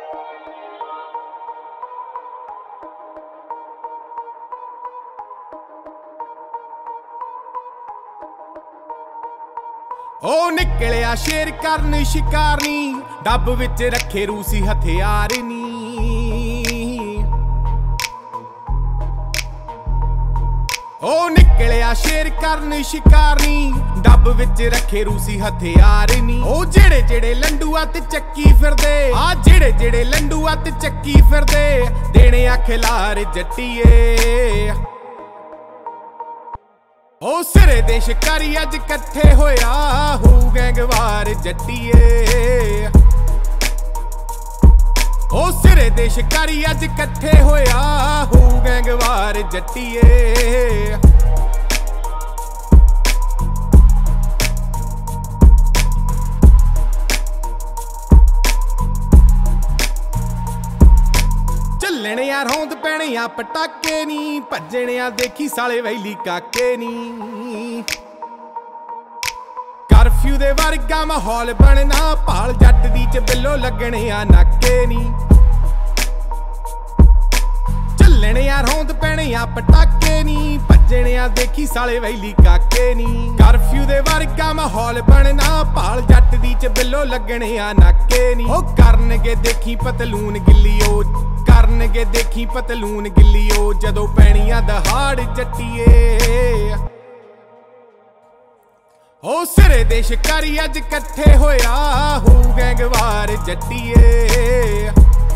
ओ निकलिया शेर करन शिकार नी, डब विच रखे रूसी हथियार नी। ओ निकलिया शेर करन शिकार नी, डब विच रखे रूसी हथियार नी। ओ जेड़े जेड़े लंडूआ ते चक्की फिरदे, आ जेड़े जेड़े लंडूआ ते चक्की फिरदे, देने आ खिलार जट्टीए। ओ सिरे दे शिकारी अज कट्ठे होया, हो गैंगवार जट्टीए। ओ सिरे दे शिकारी अज कट्ठे होया, हो गैंगवार जट्टीए। चलने आ रौंद पैने आ पटाके नी, भजने आ देखी साले वैली काके नी। कर्फ्यू दे वर्गा माहौल बनना, भाल जट दी च बिल्लो लगने आ नाके नी। चलने आ रौंद पैने आ पटाके नी, भजने आ देखी साले वैली काके नी। कर्फ्यू दे वर्गा माहौल बनना, भाल जट दी च बिल्लो लगने आ नाके नी। ओ करनगे देखी पतलून गिल्ली, ओ करनगे देखी पतलून गिल्ली, ओ जदों पैणियां दहाड़ जट्टीए। ओ सिरे दे शिकारी अज कट्ठे होया, हो गैंगवार जट्टीए।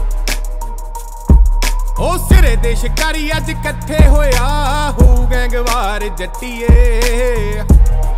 ओ सिरे दे शिकारी अज कट्ठे होया, हो गैंगवार जट्टीए।